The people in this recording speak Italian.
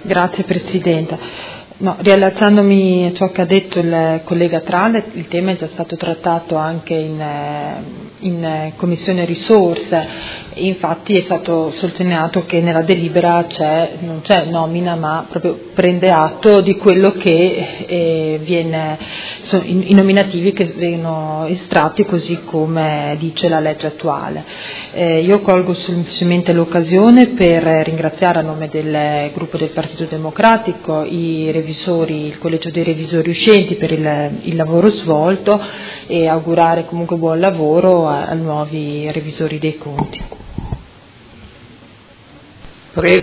Grazie Presidente. No, riallacciandomi a ciò che ha detto il collega Trale, il tema è già stato trattato anche in Commissione Risorse. Infatti è stato sottolineato che nella delibera non c'è nomina, ma proprio prende atto di quello che i nominativi che vengono estratti così come dice la legge attuale. Io colgo semplicemente l'occasione per ringraziare a nome del gruppo del Partito Democratico il Collegio dei Revisori Uscenti per il lavoro svolto e augurare comunque buon lavoro ai nuovi revisori dei conti.